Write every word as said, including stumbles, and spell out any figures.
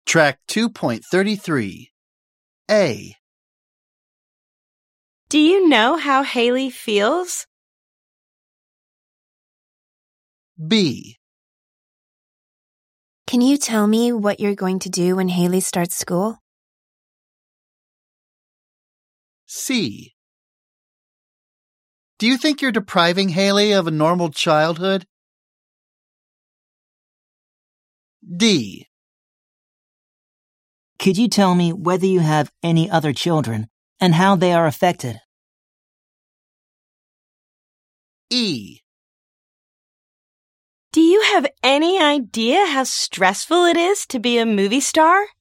Track two point three three. A. Do you know how Haley feels? B. Can you tell me what you're going to do when Haley starts school? C. Do you think you're depriving Haley of a normal childhood? D. Could you tell me whether you have any other children and how they are affected? E. Do you have any idea how stressful it is to be a movie star?